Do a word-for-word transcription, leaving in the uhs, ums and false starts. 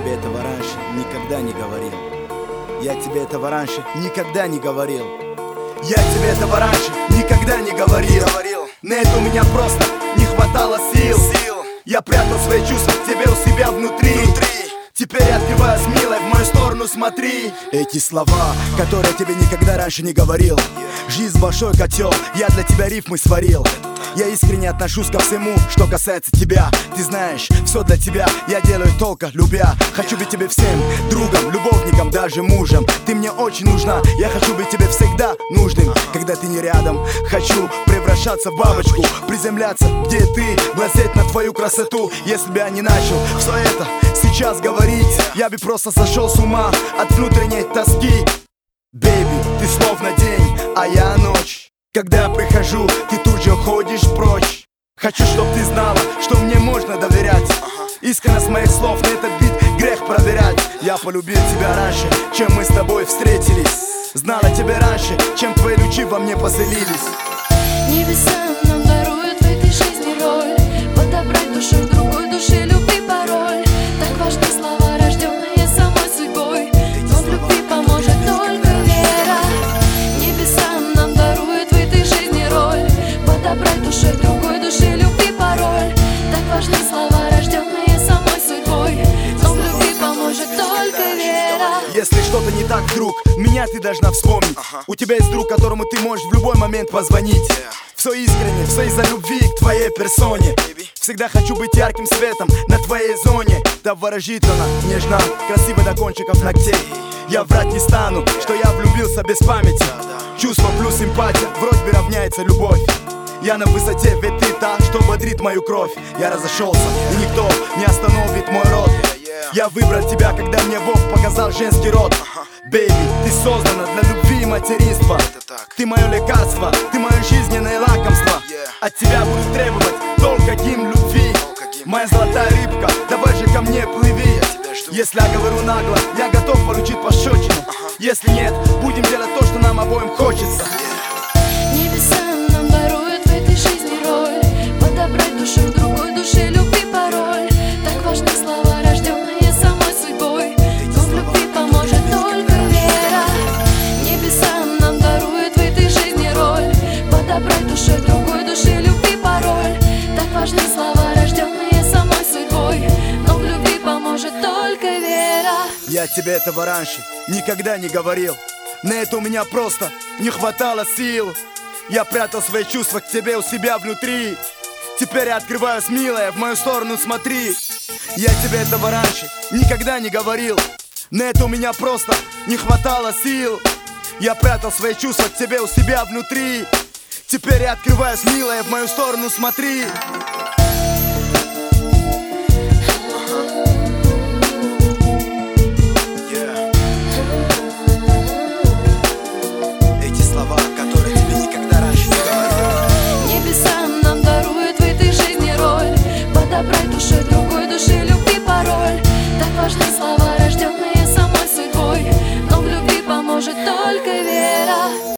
тебе этого раньше никогда не говорил. Я тебе этого раньше никогда не говорил. Я тебе этого раньше никогда не говорил. На это у меня просто не хватало сил. Я прятал свои чувства к тебе у себя внутри. Теперь я открываюсь, милая, в мою сторону смотри. Эти слова, которые я тебе никогда раньше не говорил. Жизнь большой котел, я для тебя рифмы сварил. Я искренне отношусь ко всему, что касается тебя. Ты знаешь, все для тебя я делаю только любя. Хочу быть тебе всем, другом, любовником, даже мужем. Ты мне очень нужна, я хочу быть тебе всегда нужным. Когда ты не рядом, хочу превращаться в бабочку, приземляться, где ты, глазеть на твою красоту. Если бы я не начал все это сейчас говорить, я бы просто сошел с ума от внутренней тоски. Бэйби, ты словно день, а я ночь. Когда я прихожу, ты тут же уходишь прочь. Хочу, чтоб ты знала, что мне можно доверять. Искренность моих слов на этот бит грех проверять. Я полюбил тебя раньше, чем мы с тобой встретились. Знала тебя раньше, чем твои лучи во мне поселились. Небеса нам даруют в этой жизни роль подобрать душу в другой душе любви пароль. Так важны слова, рожденные самой судьбой, но в любви поможет только вера. Небеса нам даруют в этой жизни роль подобрать душу в другой душе любви пароль. Так важны слова, рожденные самой судьбой, но в любви поможет только вера. Если что-то не так, друг, меня ты должна вспомнить. У тебя есть друг, которому ты можешь в любой момент позвонить. Все искренне, все из-за любви к твоей персоне. Всегда хочу быть ярким светом на твоей зоне. Да выразительно, нежна, красиво до кончиков ногтей. Я врать не стану, что я влюбился без памяти. Чувство плюс симпатия, вроде бы равняется любовь. Я на высоте, ведь ты та, что бодрит мою кровь. Я разошелся, и никто не остановит мой род. Я выбрал тебя, когда мне Бог показал женский род. Бэйби, ты создана для любви и материнства. Ты мое лекарство, ты мое жизненное лакомство. От тебя буду требовать только гимн любви. Моя золотая рыбка, давай же ко мне плыви. Если я говорю нагло, я готов получить пощечину. Если нет, будем делать то, что нам обоим хочется. Небеса нам даруют в этой жизни роль подобрать душу в другой душе любви пароль. Так важны слова, рожденные самой судьбой, но в любви поможет только вера. Небеса нам даруют в этой жизни роль подобрать душу в другой душе любви пароль. Так важны слова, рожденные самой судьбой, но в любви поможет только вера. Я тебе этого раньше никогда не говорил. На это у меня просто не хватало сил. Я прятал свои чувства к тебе у себя внутри. Теперь я открываюсь, милая, в мою сторону смотри. Я тебе этого раньше никогда не говорил. На это у меня просто не хватало сил. Я прятал свои чувства к тебе у себя внутри. Теперь я открываюсь, милая, в мою сторону смотри. Подобрать душе другой душе любви пароль. Так важны слова,